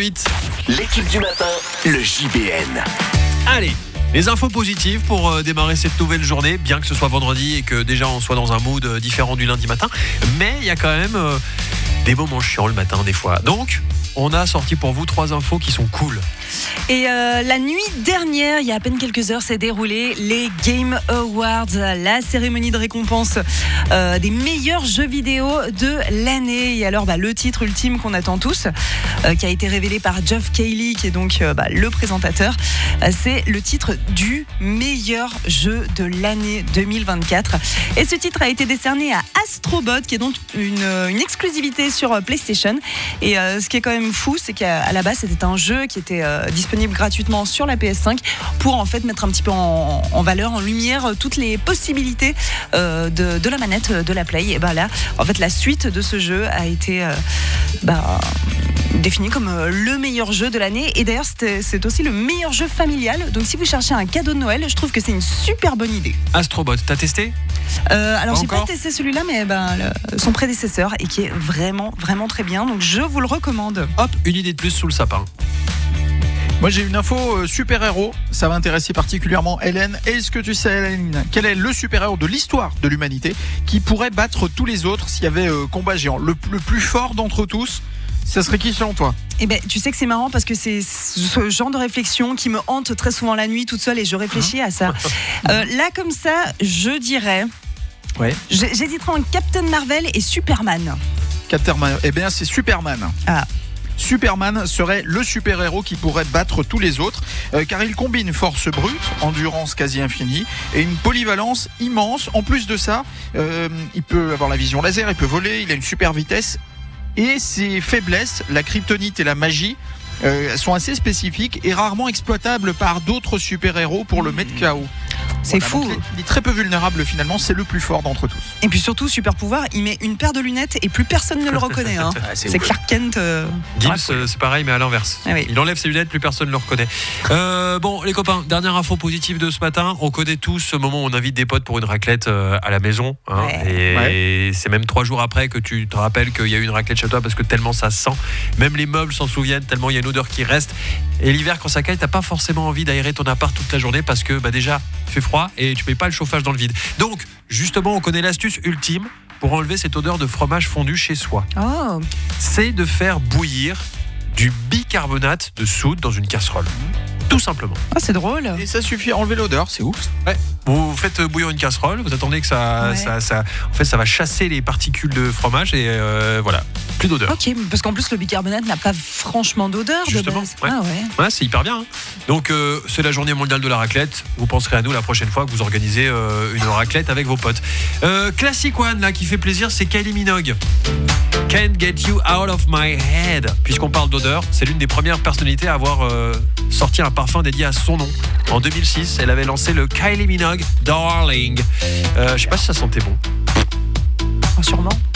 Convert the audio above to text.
8h08. L'équipe du matin, le JBN. Allez, les infos positives pour démarrer cette nouvelle journée, bien que ce soit vendredi et que déjà on soit dans un mood différent du lundi matin. Mais il y a quand même des moments chiants le matin des fois. Donc, on a sorti pour vous 3 infos qui sont cool. Et la nuit dernière, il y a à peine quelques heures, s'est déroulé les Game Awards, la cérémonie de récompense des meilleurs jeux vidéo de l'année. Et alors, le titre ultime qu'on attend tous, qui a été révélé par Geoff Keighley, qui est donc le présentateur, c'est le titre du meilleur jeu de l'année 2024. Et ce titre a été décerné à Astro Bot, qui est donc une exclusivité sur PlayStation. Et ce qui est quand même fou, c'est qu'à la base, c'était un jeu qui était disponible gratuitement sur la PS5 pour en fait mettre un petit peu en valeur, en lumière toutes les possibilités de la manette de la Play. Et là, en fait, la suite de ce jeu a été défini comme le meilleur jeu de l'année. Et d'ailleurs, c'est aussi le meilleur jeu familial. Donc si vous cherchez un cadeau de Noël, je trouve que c'est une super bonne idée. Astrobot, t'as testé ? Alors j'ai pas testé celui-là, mais son prédécesseur, et qui est vraiment, vraiment très bien. Donc je vous le recommande. Hop, une idée de plus sous le sapin. Moi j'ai une info super-héros, ça va intéresser particulièrement Hélène. Est-ce que tu sais, Hélène, quel est le super-héros de l'histoire de l'humanité qui pourrait battre tous les autres s'il y avait combat géant ? Le plus fort d'entre tous, ça serait qui selon toi ? Tu sais que c'est marrant parce que c'est ce genre de réflexion qui me hante très souvent la nuit toute seule et je réfléchis à ça. Là comme ça, je dirais... Ouais. J'hésiterais entre Captain Marvel et Superman. Captain Marvel, c'est Superman. Ah. Superman serait le super-héros qui pourrait battre tous les autres car il combine force brute, endurance quasi infinie et une polyvalence immense. En plus de ça, il peut avoir la vision laser, il peut voler, il a une super vitesse et ses faiblesses, la kryptonite et la magie, sont assez spécifiques et rarement exploitables par d'autres super-héros pour le mettre KO. C'est fou. Il est très peu vulnérable finalement, c'est le plus fort d'entre tous. Et puis surtout, super pouvoir, il met une paire de lunettes et plus personne ne le reconnaît. C'est Clark Kent. Gibbs, c'est pareil mais à l'inverse. Ah oui. Il enlève ses lunettes, plus personne ne le reconnaît. Bon les copains, dernière info positive de ce matin. On connaît tous ce moment où on invite des potes pour une raclette à la maison. Et c'est même 3 jours après que tu te rappelles qu'il y a eu une raclette chez toi parce que tellement ça sent. Même les meubles s'en souviennent, tellement il y a une odeur qui reste. Et l'hiver quand ça caille, t'as pas forcément envie d'aérer ton appart toute la journée parce que déjà il fait froid et tu payes pas le chauffage dans le vide. Donc justement on connaît l'astuce ultime pour enlever cette odeur de fromage fondu chez soi. C'est de faire bouillir du bicarbonate de soude dans une casserole. Tout simplement. C'est drôle. Et ça suffit à enlever l'odeur, c'est ouf. Ouais. Vous faites bouillir une casserole, vous attendez que ça va chasser les particules de fromage et voilà, plus d'odeur. Ok, parce qu'en plus le bicarbonate n'a pas franchement d'odeur. Justement, de base. Ouais, c'est hyper bien. Donc c'est la journée mondiale de la raclette. Vous penserez à nous la prochaine fois que vous organisez une raclette avec vos potes. Classic one là qui fait plaisir, c'est Kylie Minogue. Can't get you out of my head. Puisqu'on parle d'odeur, c'est l'une des premières personnalités à avoir sorti un parfum dédié à son nom. En 2006, elle avait lancé le Kylie Minogue Darling. Je sais pas si ça sentait bon. Sûrement.